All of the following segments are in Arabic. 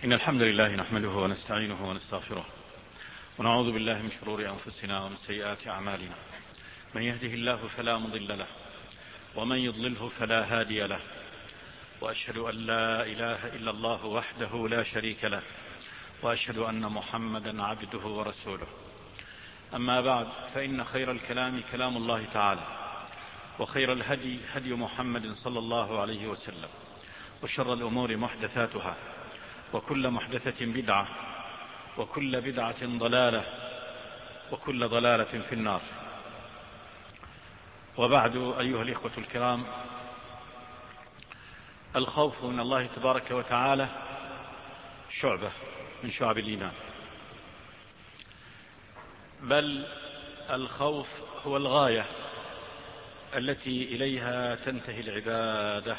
إن الحمد لله نحمده ونستعينه ونستغفره ونعوذ بالله من شرور أنفسنا ومن سيئات أعمالنا. من يهده الله فلا مضل له ومن يضلله فلا هادي له، وأشهد أن لا إله إلا الله وحده لا شريك له، وأشهد أن محمدا عبده ورسوله. أما بعد، فإن خير الكلام كلام الله تعالى، وخير الهدي هدي محمد صلى الله عليه وسلم، وشر الأمور محدثاتها، وكل محدثة بدعة، وكل بدعة ضلالة، وكل ضلالة في النار. وبعد، أيها الإخوة الكرام، الخوف من الله تبارك وتعالى شعبة من شعب الإيمان، بل الخوف هو الغاية التي إليها تنتهي العبادة.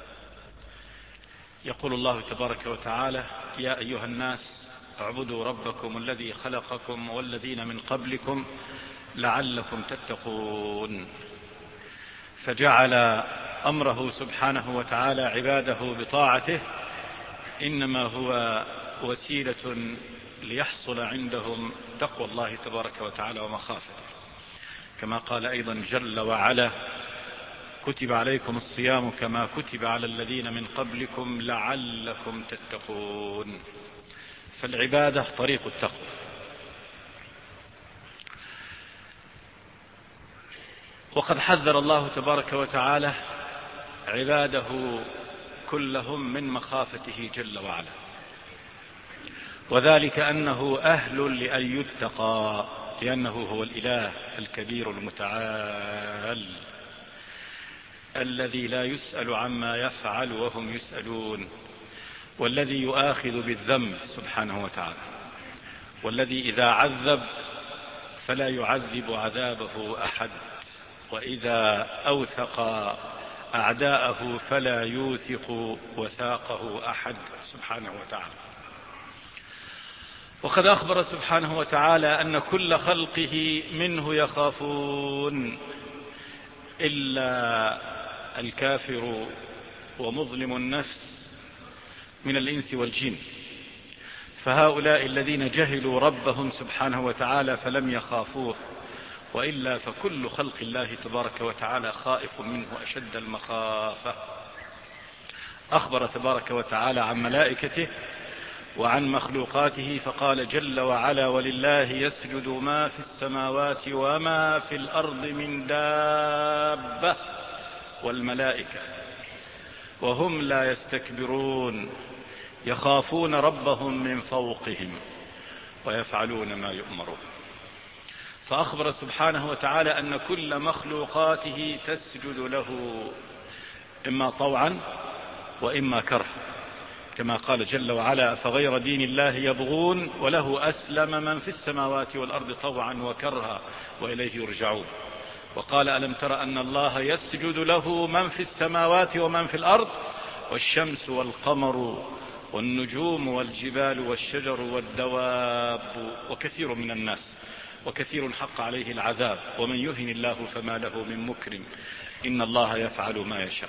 يقول الله تبارك وتعالى: يا أيها الناس اعبدوا ربكم الذي خلقكم والذين من قبلكم لعلكم تتقون. فجعل أمره سبحانه وتعالى عباده بطاعته إنما هو وسيلة ليحصل عندهم تقوى الله تبارك وتعالى ومخافته، كما قال أيضا جل وعلا: كتب عليكم الصيام كما كتب على الذين من قبلكم لعلكم تتقون. فالعبادة طريق التقوى. وقد حذر الله تبارك وتعالى عباده كلهم من مخافته جل وعلا، وذلك أنه أهل لأن يتقى، لأنه هو الإله الكبير المتعال الذي لا يسأل عما يفعل وهم يسألون، والذي يؤاخذ بالذنب سبحانه وتعالى، والذي إذا عذب فلا يعذب عذابه أحد، وإذا أوثق أعداءه فلا يوثق وثاقه أحد سبحانه وتعالى. وقد أخبر سبحانه وتعالى أن كل خلقه منه يخافون إلا الكافر ومظلم النفس من الإنس والجن، فهؤلاء الذين جهلوا ربهم سبحانه وتعالى فلم يخافوه، وإلا فكل خلق الله تبارك وتعالى خائف منه أشد المخافة. أخبر تبارك وتعالى عن ملائكته وعن مخلوقاته فقال جل وعلا: ولله يسجد ما في السماوات وما في الأرض من دابة والملائكة وهم لا يستكبرون يخافون ربهم من فوقهم ويفعلون ما يؤمرون. فأخبر سبحانه وتعالى أن كل مخلوقاته تسجد له إما طوعا وإما كرها، كما قال جل وعلا: فغير دين الله يبغون وله أسلم من في السماوات والأرض طوعا وكرها وإليه يرجعون. وقال: ألم تر أن الله يسجد له من في السماوات ومن في الأرض والشمس والقمر والنجوم والجبال والشجر والدواب وكثير من الناس وكثير حق عليه العذاب ومن يهن الله فما له من مكرم إن الله يفعل ما يشاء.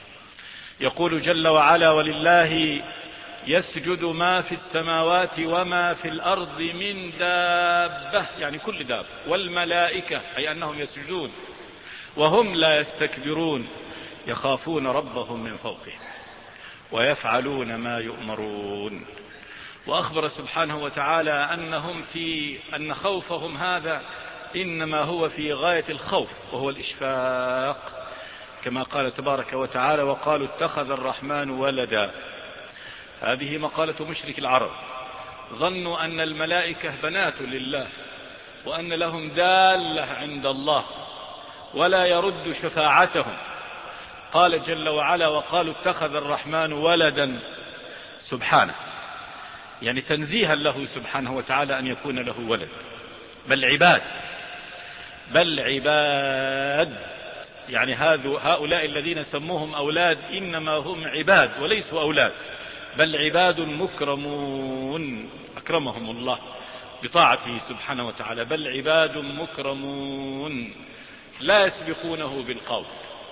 يقول جل وعلا: ولله يسجد ما في السماوات وما في الأرض من دابة، يعني كل داب، والملائكة أي أنهم يسجدون وهم لا يستكبرون يخافون ربهم من فوقهم ويفعلون ما يؤمرون. وأخبر سبحانه وتعالى أن خوفهم هذا إنما هو في غاية الخوف، وهو الإشفاق، كما قال تبارك وتعالى: وقالوا اتخذ الرحمن ولدا. هذه مقالة مشرك العرب، ظنوا أن الملائكة بنات لله وأن لهم دالة عند الله ولا يرد شفاعتهم. قال جل وعلا: وقالوا اتخذ الرحمن ولدا، سبحانه، يعني تنزيها له سبحانه وتعالى أن يكون له ولد، بل عباد، يعني هؤلاء الذين سموهم أولاد إنما هم عباد وليسوا أولاد، بل عباد مكرمون أكرمهم الله بطاعته سبحانه وتعالى، بل عباد مكرمون لا يسبقونه بالقول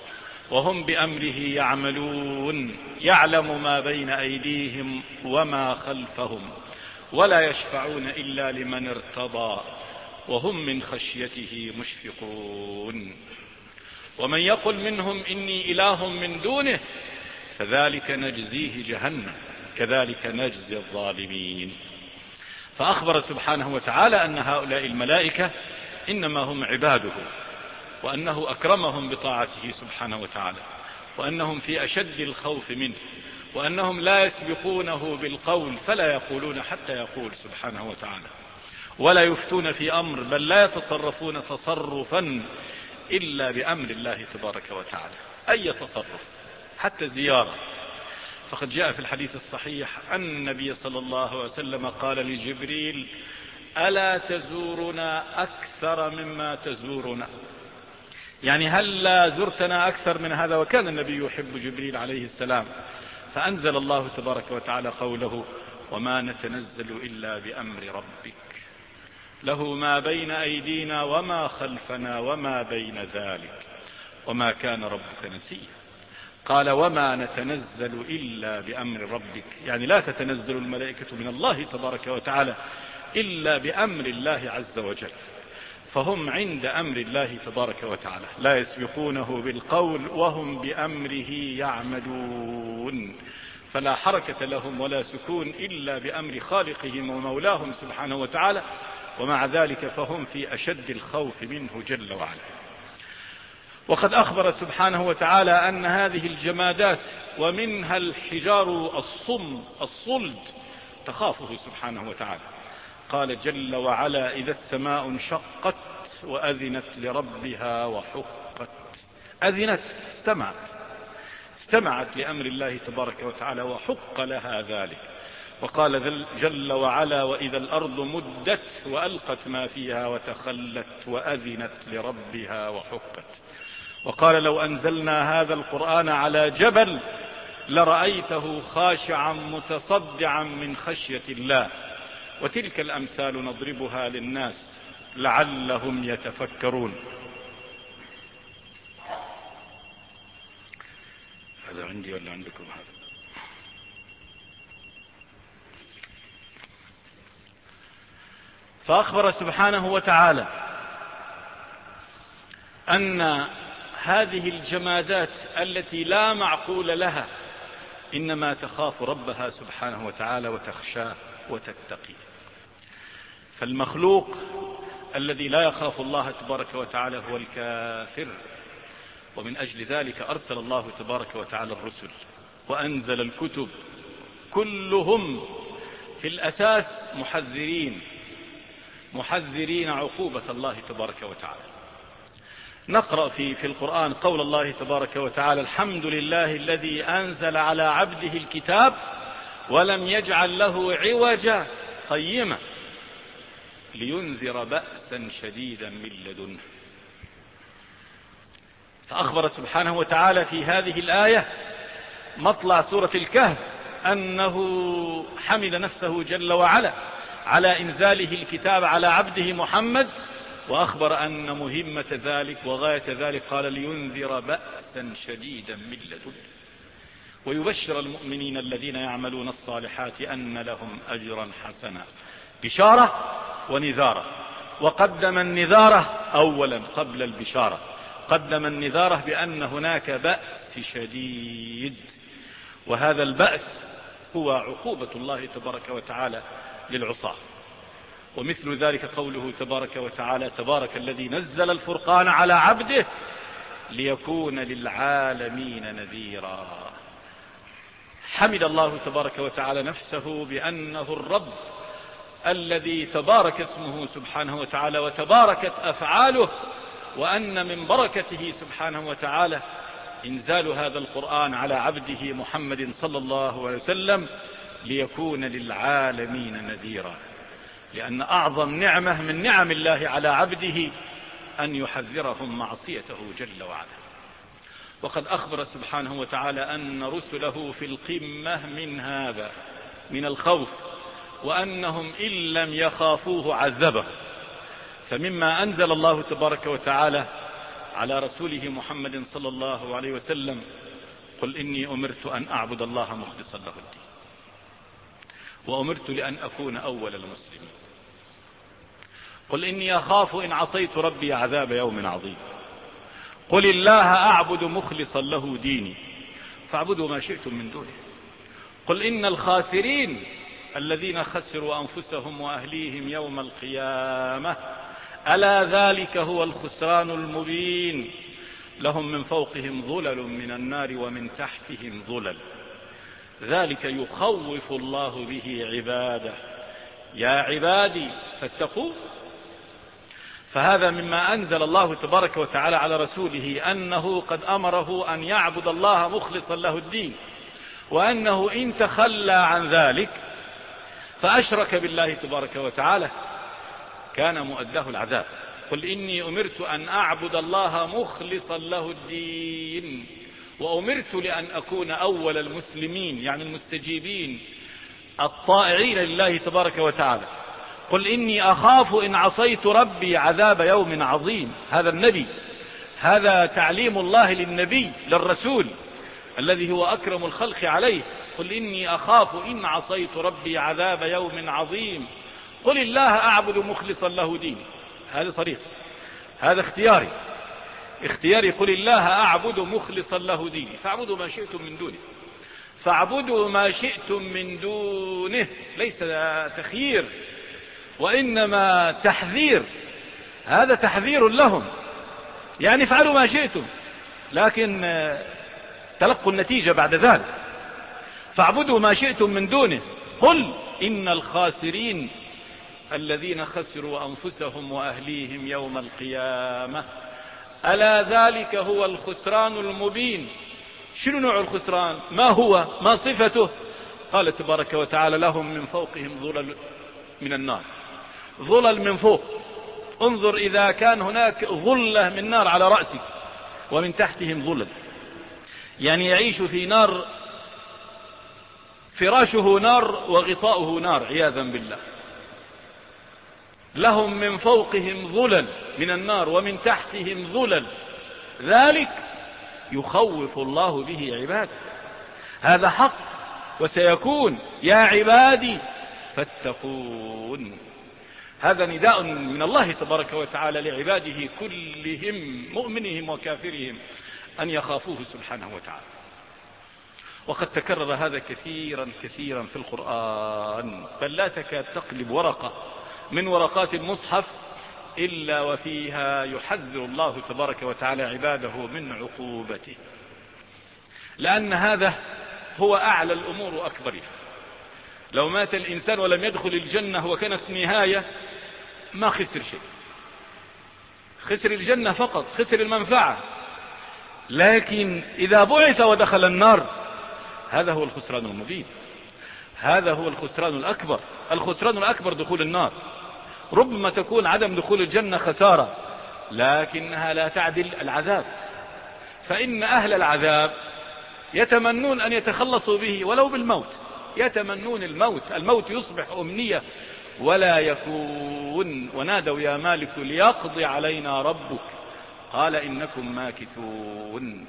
وهم بأمره يعملون يعلم ما بين أيديهم وما خلفهم ولا يشفعون إلا لمن ارتضى وهم من خشيته مشفقون ومن يقل منهم إني إله من دونه فذلك نجزيه جهنم كذلك نجزي الظالمين. فأخبر سبحانه وتعالى أن هؤلاء الملائكة إنما هم عباده، وأنه أكرمهم بطاعته سبحانه وتعالى، وأنهم في أشد الخوف منه، وأنهم لا يسبقونه بالقول فلا يقولون حتى يقول سبحانه وتعالى، ولا يفتون في أمر بل لا يتصرفون تصرفا إلا بأمر الله تبارك وتعالى. أي تصرف حتى زيارة، فقد جاء في الحديث الصحيح أن النبي صلى الله عليه وسلم قال لجبريل ألا تزورنا أكثر مما تزورنا، يعني هل لا زرتنا أكثر من هذا؟ وكان النبي يحب جبريل عليه السلام، فأنزل الله تبارك وتعالى قوله وما نتنزل إلا بأمر ربك له ما بين أيدينا وما خلفنا وما بين ذلك وما كان ربك نسيا. قال وما نتنزل إلا بأمر ربك، يعني لا تتنزل الملائكة من الله تبارك وتعالى إلا بأمر الله عز وجل، فهم عند أمر الله تبارك وتعالى لا يسبقونه بالقول وهم بأمره يعملون، فلا حركة لهم ولا سكون إلا بأمر خالقهم ومولاهم سبحانه وتعالى، ومع ذلك فهم في أشد الخوف منه جل وعلا. وقد أخبر سبحانه وتعالى أن هذه الجمادات ومنها الحجار الصلد تخافه سبحانه وتعالى. قال جل وعلا إذا السماء انشقت وأذنت لربها وحقت. أذنت، استمعت لأمر الله تبارك وتعالى وحق لها ذلك. وقال جل وعلا وإذا الأرض مدت وألقت ما فيها وتخلت وأذنت لربها وحقت. وقال لو أنزلنا هذا القرآن على جبل لرأيته خاشعا متصدعا من خشية الله. وتلك الأمثال نضربها للناس لعلهم يتفكرون. هذا عندي ولا عندكم هذا؟ فأخبر سبحانه وتعالى أن هذه الجمادات التي لا معقول لها إنما تخاف ربها سبحانه وتعالى وتخشاه وتتقي. فالمخلوق الذي لا يخاف الله تبارك وتعالى هو الكافر، ومن أجل ذلك أرسل الله تبارك وتعالى الرسل وأنزل الكتب كلهم في الأساس محذرين عقوبة الله تبارك وتعالى. نقرأ في القرآن قول الله تبارك وتعالى الحمد لله الذي أنزل على عبده الكتاب ولم يجعل له عوجا قيما لينذر بأسا شديدا من لدنه. فأخبر سبحانه وتعالى في هذه الآية مطلع سورة الكهف أنه حمد نفسه جل وعلا على إنزاله الكتاب على عبده محمد، وأخبر أن مهمة ذلك وغاية ذلك قال لينذر بأسا شديدا من لدنه ويبشر المؤمنين الذين يعملون الصالحات أن لهم أجرا حسنا. بشارة ونذارة، وقدم النذارة أولا قبل البشارة، قدم النذارة بأن هناك بأس شديد، وهذا البأس هو عقوبة الله تبارك وتعالى للعصاة. ومثل ذلك قوله تبارك وتعالى تبارك الذي نزل الفرقان على عبده ليكون للعالمين نذيرا. حمد الله تبارك وتعالى نفسه بأنه الرب الذي تبارك اسمه سبحانه وتعالى وتباركت أفعاله، وأن من بركته سبحانه وتعالى إنزال هذا القرآن على عبده محمد صلى الله عليه وسلم ليكون للعالمين نذيرا. لأن أعظم نعمة من نعم الله على عبده أن يحذرهم معصيته جل وعلا. وقد أخبر سبحانه وتعالى أن رسله في القمة من هذا من الخوف، وأنهم إن لم يخافوه عذبه. فمما أنزل الله تبارك وتعالى على رسوله محمد صلى الله عليه وسلم: قل إني أمرت أن أعبد الله مخلصا له الدين، وأمرت لأن أكون أول المسلمين. قل إني أخاف إن عصيت ربي عذاب يوم عظيم. قل الله أعبد مخلصا له ديني، فاعبدوا ما شئتم من دونه. قل إن الخاسرين الذين خسروا أنفسهم وأهليهم يوم القيامة، ألا ذلك هو الخسران المبين. لهم من فوقهم ظلل من النار ومن تحتهم ظلل، ذلك يخوف الله به عباده. يا عبادي فاتقوا. فهذا مما أنزل الله تبارك وتعالى على رسوله، أنه قد أمره أن يعبد الله مخلصا له الدين، وأنه إن تخلى عن ذلك فأشرك بالله تبارك وتعالى كان مؤداه العذاب. قل إني أمرت أن أعبد الله مخلصا له الدين، وأمرت لأن أكون أول المسلمين، يعني المستجيبين الطائعين لله تبارك وتعالى. قل إني أخاف إن عصيت ربي عذاب يوم عظيم. هذا النبي، هذا تعليم الله للنبي للرسول الذي هو أكرم الخلق عليه. قل إني أخاف إن عصيت ربي عذاب يوم عظيم. قل الله أعبد مخلصا له ديني. هذا طريق، هذا اختياري. قل الله أعبد مخلصا له ديني، فاعبدوا ما شئتم من دونه. فاعبدوا ما شئتم من دونه ليس تخيير، وإنما تحذير. هذا تحذير لهم، يعني افعلوا ما شئتم، لكن تلقوا النتيجة بعد ذلك. فاعبدوا ما شئتم من دونه. قل إن الخاسرين الذين خسروا أنفسهم وأهليهم يوم القيامة، ألا ذلك هو الخسران المبين. شنو نوع الخسران؟ ما هو؟ ما صفته؟ قال تبارك وتعالى: لهم من فوقهم ظلل من النار. ظلل من فوق، انظر إذا كان هناك ظلة من نار على رأسك، ومن تحتهم ظلل، يعني يعيش في نار، فراشه نار وغطاؤه نار عياذا بالله. لهم من فوقهم ظلل من النار ومن تحتهم ظلل، ذلك يخوف الله به عباده. هذا حق وسيكون. يا عبادي فاتقون. هذا نداء من الله تبارك وتعالى لعباده كلهم، مؤمنهم وكافرهم، أن يخافوه سبحانه وتعالى. وقد تكرر هذا كثيرا كثيرا في القرآن، بل لا تكاد تقلب ورقة من ورقات المصحف إلا وفيها يحذر الله تبارك وتعالى عباده من عقوبته، لأن هذا هو أعلى الأمور وأكبرها. لو مات الإنسان ولم يدخل الجنة وكانت نهاية، ما خسر شيء، خسر الجنة فقط، خسر المنفعة. لكن إذا بعث ودخل النار، هذا هو الخسران المبين، هذا هو الخسران الأكبر. الخسران الأكبر دخول النار. ربما تكون عدم دخول الجنة خسارة، لكنها لا تعدل العذاب. فإن أهل العذاب يتمنون أن يتخلصوا به ولو بالموت، يتمنون الموت يصبح أمنية ولا يكون. ونادوا يا مالك ليقضي علينا ربك قال إنكم ماكثون.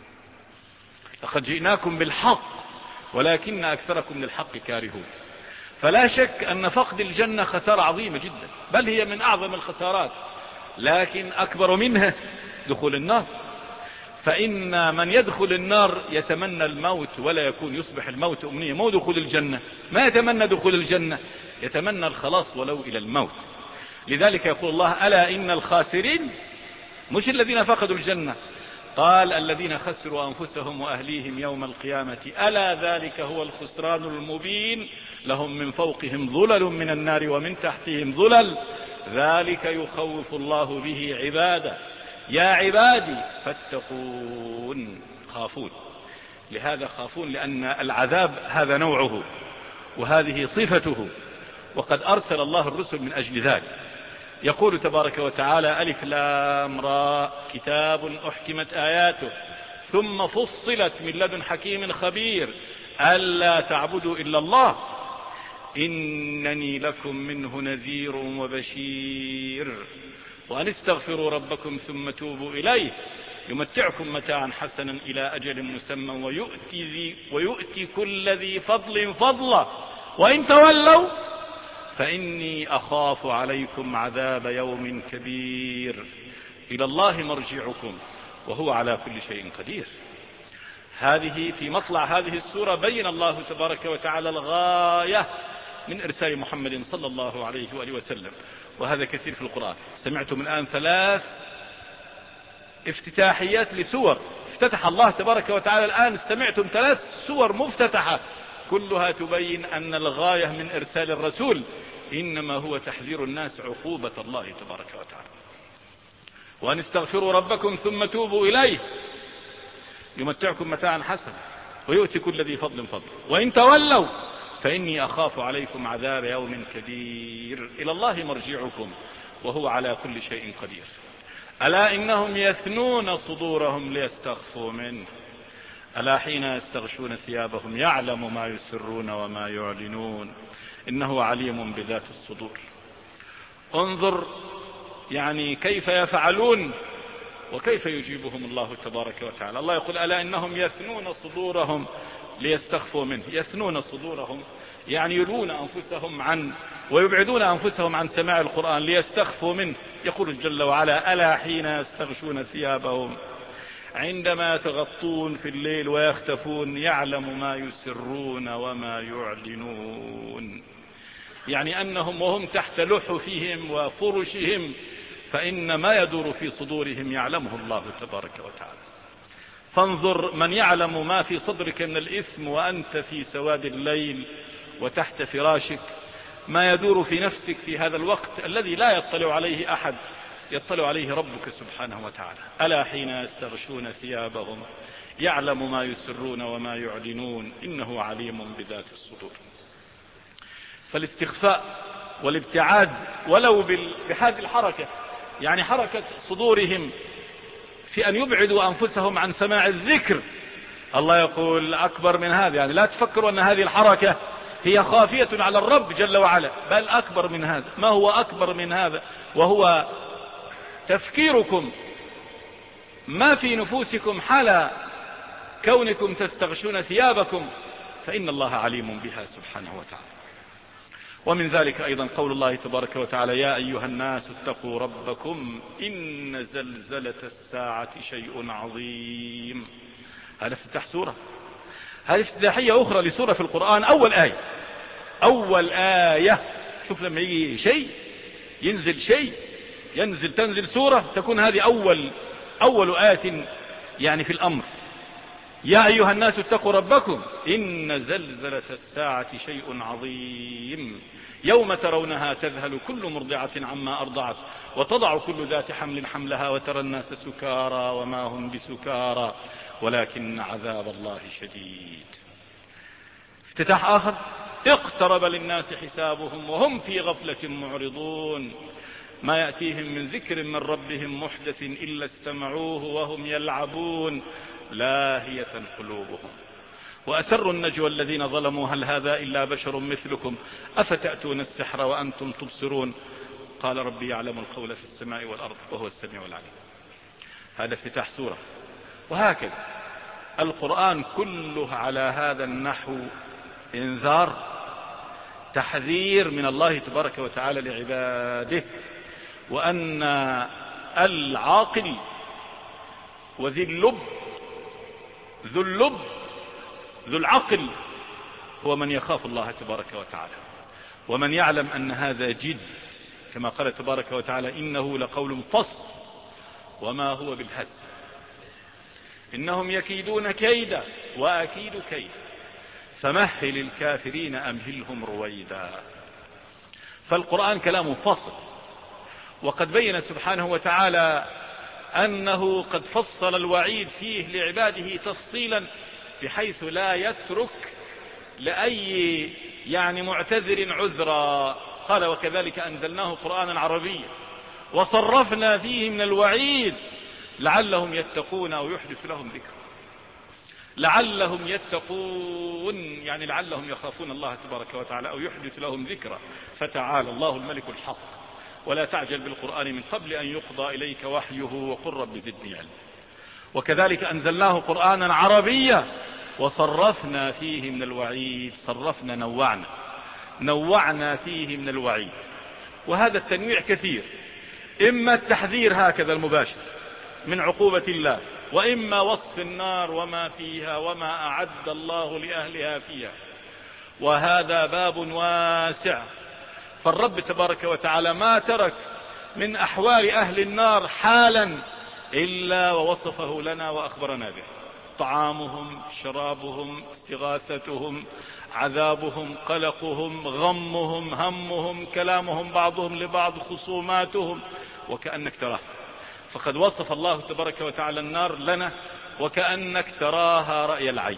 لقد جئناكم بالحق ولكن أكثركم للحق كارهون. فلا شك أن فقد الجنة خسارة عظيمة جدا، بل هي من أعظم الخسارات، لكن أكبر منها دخول النار. فإن من يدخل النار يتمنى الموت ولا يكون، يصبح الموت أمنية، مو دخول الجنة. ما يتمنى دخول الجنة، يتمنى الخلاص ولو إلى الموت. لذلك يقول الله: ألا إن الخاسرين، مش الذين فقدوا الجنة، قال الذين خسروا أنفسهم وأهليهم يوم القيامة، ألا ذلك هو الخسران المبين. لهم من فوقهم ظلل من النار ومن تحتهم ظلل، ذلك يخوف الله به عباده. يا عبادي فاتقون. خافون. لهذا خافون، لأن العذاب هذا نوعه وهذه صفته، وقد أرسل الله الرسل من أجل ذلك. يقول تبارك وتعالى: ألف لام را كتاب أحكمت آياته ثم فصلت من لدن حكيم خبير ألا تعبدوا إلا الله إنني لكم منه نذير وبشير وأن استغفروا ربكم ثم توبوا إليه يمتعكم متاعا حسنا إلى أجل مسمى ويؤتي كل ذي فضل فضله وإن تولوا فإني أخاف عليكم عذاب يوم كبير إلى الله مرجعكم وهو على كل شيء قدير. هذه في مطلع هذه السورة بين الله تبارك وتعالى الغاية من إرسال محمد صلى الله عليه وآله وسلم، وهذا كثير في القرآن. سمعتم الآن 3 افتتاحيات لسور افتتح الله تبارك وتعالى. الآن استمعتم 3 سور مفتتحة كلها تبين أن الغاية من إرسال الرسول إنما هو تحذير الناس عقوبة الله تبارك وتعالى. وأن استغفروا ربكم ثم توبوا إليه يمتعكم متاعا حسنا ويؤتي كل ذي فضل فضل وإن تولوا فإني أخاف عليكم عذاب يوم كبير إلى الله مرجعكم وهو على كل شيء قدير. ألا إنهم يثنون صدورهم ليستخفوا منه ألا حين يستغشون ثيابهم يعلم ما يسرون وما يعلنون إنه عليم بذات الصدور. انظر يعني كيف يفعلون وكيف يجيبهم الله تبارك وتعالى. الله يقول ألا إنهم يثنون صدورهم ليستخفوا منه. يثنون صدورهم يعني يلوون أنفسهم عن ويبعدون أنفسهم عن سماع القرآن ليستخفوا منه. يقول جل وعلا ألا حين يستغشون ثيابهم عندما يتغطون في الليل ويختفون يعلم ما يسرون وما يعلنون. يعني أنهم وهم تحت لحفهم وفرشهم فإن ما يدور في صدورهم يعلمه الله تبارك وتعالى. فانظر من يعلم ما في صدرك من الإثم وأنت في سواد الليل وتحت فراشك، ما يدور في نفسك في هذا الوقت الذي لا يطلع عليه أحد يطلع عليه ربك سبحانه وتعالى. ألا حين يستغشون ثيابهم يعلم ما يسرون وما يعلنون إنه عليم بذات الصدور. فالاستخفاء والابتعاد ولو بهذه الحركة، يعني حركة صدورهم في أن يبعدوا أنفسهم عن سماع الذكر، الله يقول أكبر من هذا. يعني لا تفكروا أن هذه الحركة هي خافية على الرب جل وعلا، بل أكبر من هذا. ما هو أكبر من هذا؟ وهو تفكيركم ما في نفوسكم حال كونكم تستغشون ثيابكم، فإن الله عليم بها سبحانه وتعالى. ومن ذلك أيضا قول الله تبارك وتعالى يا أيها الناس اتقوا ربكم إن زلزلة الساعة شيء عظيم. هذا افتتاح سورة، هذه افتتاحية أخرى لسورة في القرآن. أول آية شوف لما يجي شيء ينزل شيء تنزل سورة تكون هذه أول آية يعني في الأمر. يا أيها الناس اتقوا ربكم إن زلزلة الساعة شيء عظيم يوم ترونها تذهل كل مرضعة عما أرضعت وتضع كل ذات حمل حملها وترى الناس سكارى وما هم بسكارى ولكن عذاب الله شديد. افتتاح آخر اقترب للناس حسابهم وهم في غفلة معرضون ما يأتيهم من ذكر من ربهم محدث إلا استمعوه وهم يلعبون لاهية قلوبهم وأسروا النجوى الذين ظلموا هل هذا إلا بشر مثلكم أفتأتون السحر وأنتم تبصرون قال ربي يعلم القول في السماء والأرض وهو السميع العليم. هذا افتتاح سورة. وهكذا القرآن كله على هذا النحو انذار تحذير من الله تبارك وتعالى لعباده، وأن العاقل وذي اللب ذو العقل هو من يخاف الله تبارك وتعالى ومن يعلم أن هذا جد، كما قال تبارك وتعالى إنه لقول فصل وما هو بالهزل إنهم يكيدون كيدا وأكيد كيدا فمهل الكافرين أمهلهم رويدا. فالقرآن كلام فصل، وقد بين سبحانه وتعالى أنه قد فصل الوعيد فيه لعباده تفصيلا بحيث لا يترك لأي يعني معتذر عذرا. قال وكذلك أنزلناه قرآنا عربيا وصرفنا فيه من الوعيد لعلهم يتقون أو يحدث لهم ذكر. لعلهم يتقون يعني لعلهم يخافون الله تبارك وتعالى أو يحدث لهم ذكرا. فتعالى الله الملك الحق ولا تعجل بالقرآن من قبل أن يقضى إليك وحيه وقل رب زدني علما. وكذلك أنزلناه قرآنا عربيا وصرفنا فيه من الوعيد. صرفنا، نوعنا فيه من الوعيد. وهذا التنويع كثير، إما التحذير هكذا المباشر من عقوبة الله، وإما وصف النار وما فيها وما أعد الله لأهلها فيها. وهذا باب واسع، فالرب تبارك وتعالى ما ترك من أحوال أهل النار حالا إلا ووصفه لنا وأخبرنا به: طعامهم، شرابهم، استغاثتهم، عذابهم، قلقهم، غمهم، همهم، كلامهم بعضهم لبعض، خصوماتهم، وكأنك تراه. فقد وصف الله تبارك وتعالى النار لنا وكأنك تراها رأي العين.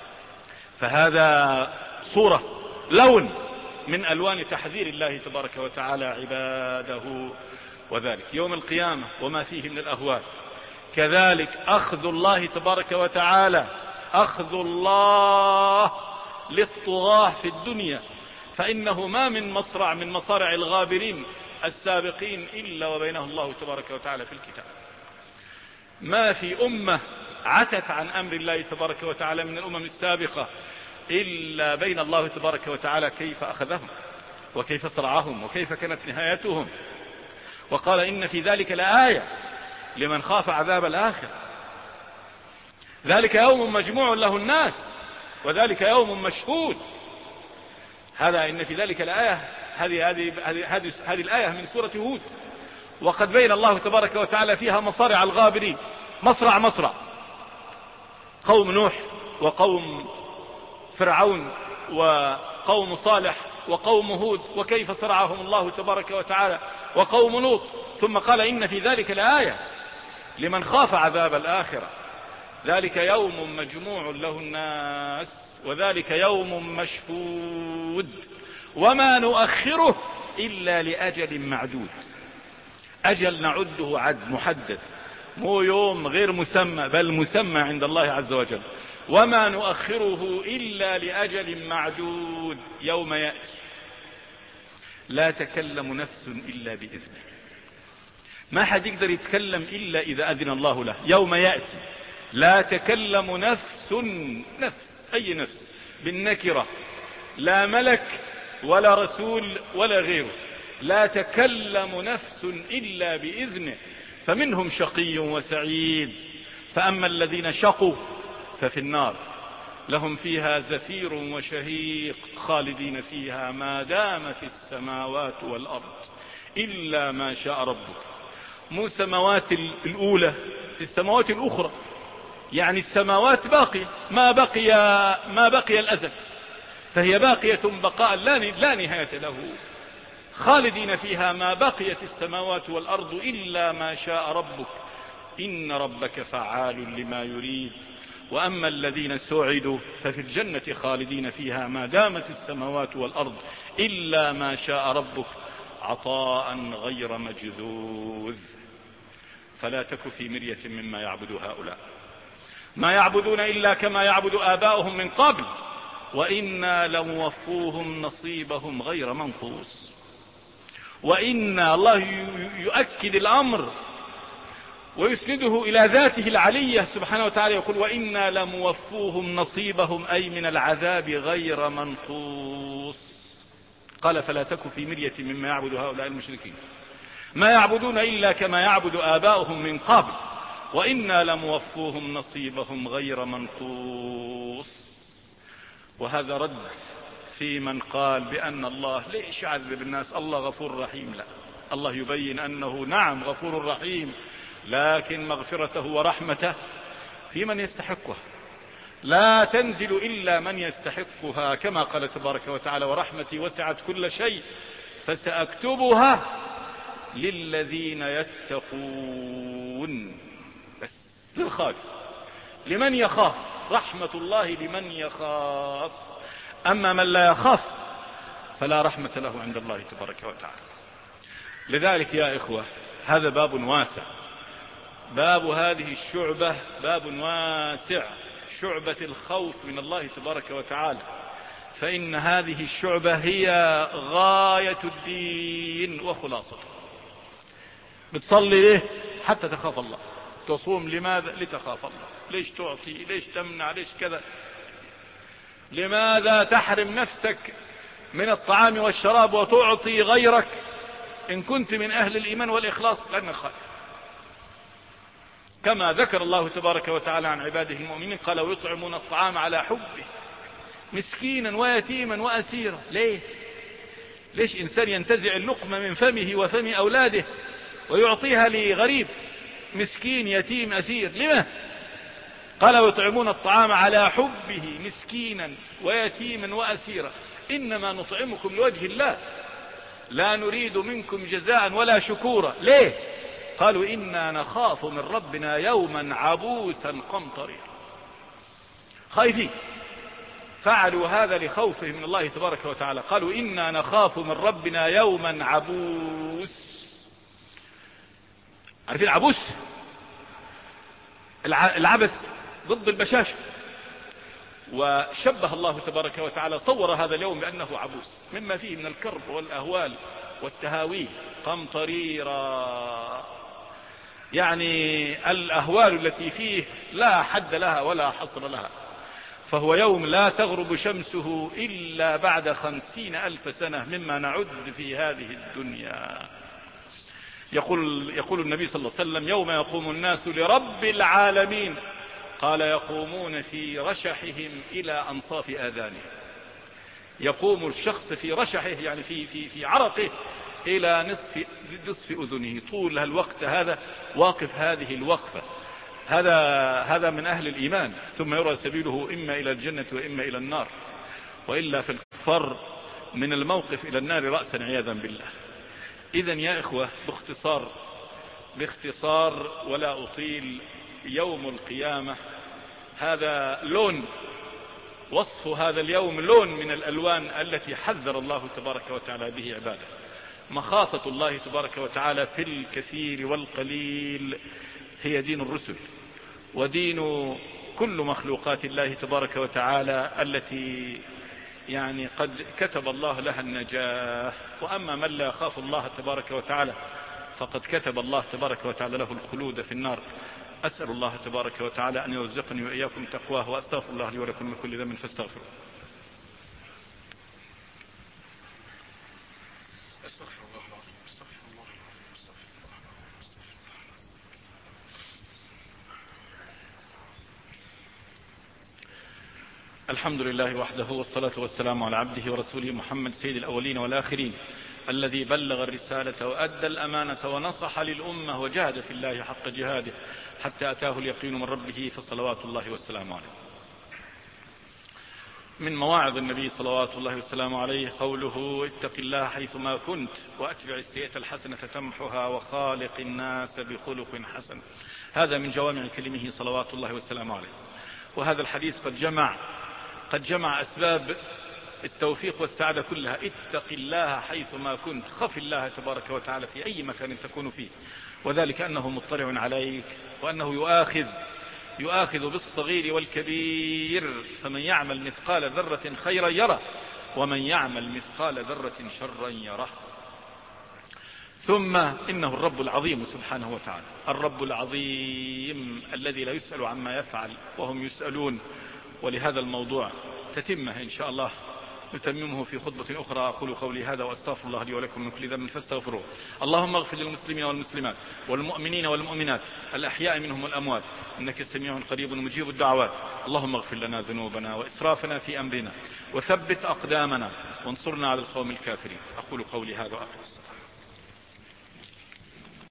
فهذا صورة، لون من ألوان تحذير الله تبارك وتعالى عباده. وذلك يوم القيامة وما فيه من الأهوال. كذلك أخذ الله تبارك وتعالى، أخذ الله للطغاة في الدنيا، فإنه ما من مصرع من مصارع الغابرين السابقين إلا وبينه الله تبارك وتعالى في الكتاب. ما في أمة عتت عن أمر الله تبارك وتعالى من الأمم السابقة إلا بين الله تبارك وتعالى كيف أخذهم وكيف صرعهم وكيف كانت نهايتهم. وقال: إن في ذلك لآية لمن خاف عذاب الآخرة. ذلك يوم مجموع له الناس وذلك يوم مشهود. هذا إن في ذلك لآية، هذه الآية من سورة هود. وقد بين الله تبارك وتعالى فيها مصارع الغابرين، مصرع قوم نوح وقوم فرعون وقوم صالح وقوم هود، وكيف صرعهم الله تبارك وتعالى، وقوم لوط. ثم قال: إن في ذلك لآية لمن خاف عذاب الآخرة. ذلك يوم مجموع له الناس وذلك يوم مشهود وما نؤخره إلا لأجل معدود. أجل نعده عد محدد، مو يوم غير مسمى بل مسمى عند الله عز وجل. وما نؤخره إلا لأجل معدود. يوم يأتي لا تكلم نفس إلا بإذنه. ما حد يقدر يتكلم إلا إذا أذن الله له. يوم يأتي لا تكلم نفس، أي نفس بالنكرة، لا ملك ولا رسول ولا غيره. لا تكلم نفس إلا بإذنه. فمنهم شقي وسعيد. فأما الذين شقوا ففي النار لهم فيها زفير وشهيق خالدين فيها ما دامت السماوات والأرض إلا ما شاء ربك. مو السماوات الأولى، السماوات الأخرى، يعني السماوات باقية، ما بقي الأزل، فهي باقية بقاء لا نهاية له. خالدين فيها ما بقيت السماوات والأرض إلا ما شاء ربك إن ربك فعال لما يريد. وأما الذين سعدوا ففي الجنة خالدين فيها ما دامت السماوات والأرض إلا ما شاء ربك عطاء غير مجذوذ. فلا تك في مرية مما يعبد هؤلاء، ما يعبدون إلا كما يعبد آباؤهم من قبل وإنا لموفوهم نصيبهم غير منقوص. وإن الله يؤكد الأمر ويسنده إلى ذاته العلية سبحانه وتعالى، يقول: وإنا لموفوهم نصيبهم، أي من العذاب غير منقوص. قال: فلا تك في مرية مما يعبد هؤلاء المشركين، ما يعبدون إلا كما يعبد آباؤهم من قبل وإنا لموفوهم نصيبهم غير منقوص. وهذا رد في من قال بأن الله ليش يعذب الناس، الله غفور رحيم. لا، الله يبين أنه نعم غفور رحيم، لكن مغفرته ورحمته في من يستحقها، لا تنزل إلا من يستحقها، كما قال تبارك وتعالى: ورحمتي وسعت كل شيء فسأكتبها للذين يتقون. بس للخائف، لمن يخاف، رحمة الله لمن يخاف. أما من لا يخاف فلا رحمة له عند الله تبارك وتعالى. لذلك يا إخوة هذا باب واسع، باب هذه الشعبة باب واسع، شعبة الخوف من الله تبارك وتعالى. فإن هذه الشعبة هي غاية الدين وخلاصته. بتصلي ليه؟ حتى تخاف الله. تصوم لماذا؟ لتخاف الله. ليش تعطي؟ ليش تمنع؟ ليش كذا؟ لماذا تحرم نفسك من الطعام والشراب وتعطي غيرك إن كنت من أهل الإيمان والإخلاص؟ لأنك خائف. كما ذكر الله تبارك وتعالى عن عباده المؤمنين قال ويطعمون الطعام على حبه مسكينا ويتيما وأسيرا. ليش إنسان ينتزع اللقمة من فمه وفم أولاده ويعطيها لغريب مسكين يتيم أسير؟ لما؟ قال ويطعمون الطعام على حبه مسكينا ويتيما وأسيرا إنما نطعمكم لوجه الله لا نريد منكم جزاء ولا شكورا. ليه؟ قالوا إنا نخاف من ربنا يوما عبوسا قمطريرا. خايفين، فعلوا هذا لخوفهم من الله تبارك وتعالى. قالوا إنا نخاف من ربنا يوما عبوس. عارفين عبوس؟ العبث ضد البشاشة. وشبه الله تبارك وتعالى صور هذا اليوم بأنه عبوس مما فيه من الكرب والأهوال والتهاويه. قمطريرا يعني الأهوال التي فيه لا حد لها ولا حصر لها. فهو يوم لا تغرب شمسه إلا بعد 50,000 سنة مما نعد في هذه الدنيا. يقول النبي صلى الله عليه وسلم يوم يقوم الناس لرب العالمين قال يقومون في رشحهم إلى أنصاف آذانهم. يقوم الشخص في رشحه يعني في عرقه إلى نصف أذنه طول الوقت هذا واقف هذه الوقفة. هذا من أهل الإيمان. ثم يرى سبيله إما إلى الجنة وإما إلى النار، وإلا في الكفر من الموقف إلى النار رأسا عياذا بالله. إذن يا إخوة باختصار ولا أطيل، يوم القيامة هذا لون، وصف هذا اليوم لون من الألوان التي حذر الله تبارك وتعالى به عباده. مخافة الله تبارك وتعالى في الكثير والقليل هي دين الرسل ودين كل مخلوقات الله تبارك وتعالى التي يعني قد كتب الله لها النجاة. وأما من لا يخاف الله تبارك وتعالى فقد كتب الله تبارك وتعالى له الخلود في النار. أسأل الله تبارك وتعالى أن يرزقني وإياكم تقواه، وأستغفر الله لي ولكم من كل ذنب فاستغفروه. الحمد لله وحده والصلاة والسلام على عبده ورسوله محمد سيد الأولين والآخرين الذي بلغ الرسالة وأدى الأمانة ونصح للأمة وجاهد في الله حق جهاده حتى أتاه اليقين من ربه فصلوات الله والسلام عليه. من مواعظ النبي صلوات الله والسلام عليه قوله اتق الله حيثما كنت وأتبع السيئة الحسنة تمحها وخالق الناس بخلق حسن. هذا من جوامع كلمه صلوات الله والسلام عليه. وهذا الحديث قد جمع أسباب التوفيق والسعادة كلها. اتق الله حيثما كنت، خف الله تبارك وتعالى في أي مكان تكون فيه، وذلك أنه مطلع عليك وأنه يؤاخذ بالصغير والكبير. فمن يعمل مثقال ذرة خيرا يره ومن يعمل مثقال ذرة شرا يره. ثم إنه الرب العظيم سبحانه وتعالى، الرب العظيم الذي لا يسأل عما يفعل وهم يسألون. ولهذا الموضوع تتمه إن شاء الله نتممه في خطبة أخرى. أقول قولي هذا وأستغفر الله لي ولكم من كل ذنب فاستغفروه. اللهم اغفر للمسلمين والمسلمات والمؤمنين والمؤمنات الأحياء منهم والأموات إنك سميع قريب مجيب الدعوات. اللهم اغفر لنا ذنوبنا وإسرافنا في أمرنا وثبت أقدامنا وانصرنا على القوم الكافرين. أقول قولي هذا وأقول